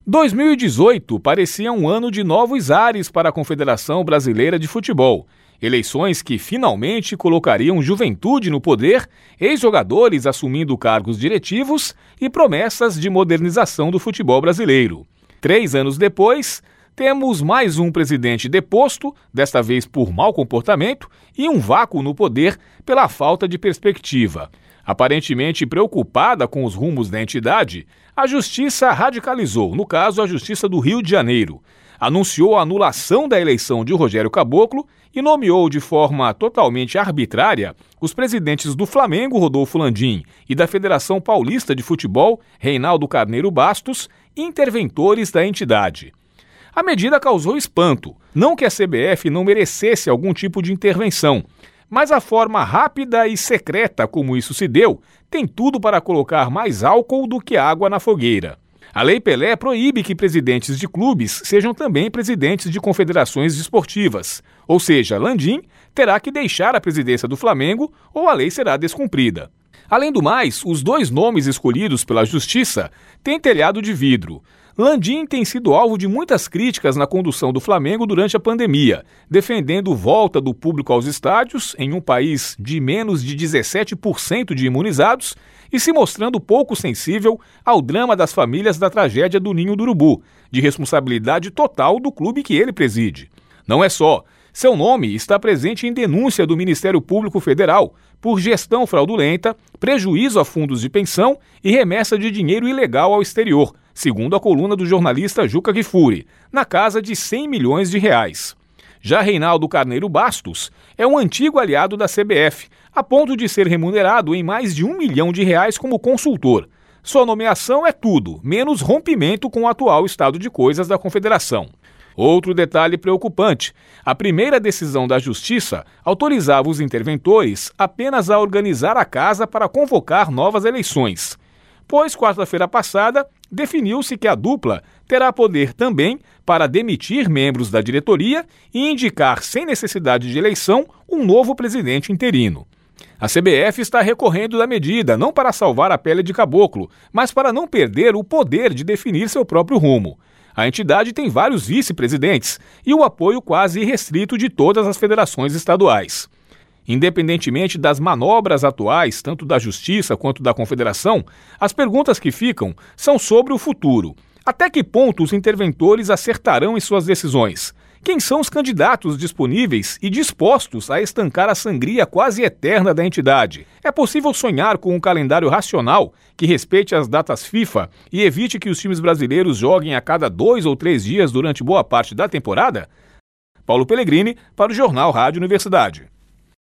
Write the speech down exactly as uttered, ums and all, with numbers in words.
dois mil e dezoito parecia um ano de novos ares para a Confederação Brasileira de Futebol. Eleições que finalmente colocariam juventude no poder, ex-jogadores assumindo cargos diretivos e promessas de modernização do futebol brasileiro. Três anos depois, temos mais um presidente deposto, desta vez por mau comportamento, e um vácuo no poder pela falta de perspectiva. Aparentemente preocupada com os rumos da entidade, a Justiça radicalizou, no caso a Justiça do Rio de Janeiro. Anunciou a anulação da eleição de Rogério Caboclo e nomeou de forma totalmente arbitrária os presidentes do Flamengo, Rodolfo Landim, e da Federação Paulista de Futebol, Reinaldo Carneiro Bastos, interventores da entidade. A medida causou espanto, não que a C B F não merecesse algum tipo de intervenção, mas a forma rápida e secreta como isso se deu tem tudo para colocar mais álcool do que água na fogueira. A Lei Pelé proíbe que presidentes de clubes sejam também presidentes de confederações desportivas, ou seja, Landim terá que deixar a presidência do Flamengo ou a lei será descumprida. Além do mais, os dois nomes escolhidos pela Justiça têm telhado de vidro. Landim tem sido alvo de muitas críticas na condução do Flamengo durante a pandemia, defendendo volta do público aos estádios em um país de menos de dezessete por cento de imunizados e se mostrando pouco sensível ao drama das famílias da tragédia do Ninho do Urubu, de responsabilidade total do clube que ele preside. Não é só. Seu nome está presente em denúncia do Ministério Público Federal por gestão fraudulenta, prejuízo a fundos de pensão e remessa de dinheiro ilegal ao exterior, segundo a coluna do jornalista Juca Kfouri, na casa de cem milhões de reais. Já Reinaldo Carneiro Bastos é um antigo aliado da C B F, a ponto de ser remunerado em mais de um milhão de reais como consultor. Sua nomeação é tudo, menos rompimento com o atual estado de coisas da Confederação. Outro detalhe preocupante: a primeira decisão da Justiça autorizava os interventores apenas a organizar a casa para convocar novas eleições. Pois, quarta-feira passada, definiu-se que a dupla terá poder também para demitir membros da diretoria e indicar, sem necessidade de eleição, um novo presidente interino. A C B F está recorrendo da medida não para salvar a pele de Caboclo, mas para não perder o poder de definir seu próprio rumo. A entidade tem vários vice-presidentes e o apoio quase irrestrito de todas as federações estaduais. Independentemente das manobras atuais, tanto da Justiça quanto da Confederação, as perguntas que ficam são sobre o futuro. Até que ponto os interventores acertarão em suas decisões? Quem são os candidatos disponíveis e dispostos a estancar a sangria quase eterna da entidade? É possível sonhar com um calendário racional que respeite as datas FIFA e evite que os times brasileiros joguem a cada dois ou três dias durante boa parte da temporada? Paulo Pellegrini, para o Jornal Rádio Universidade.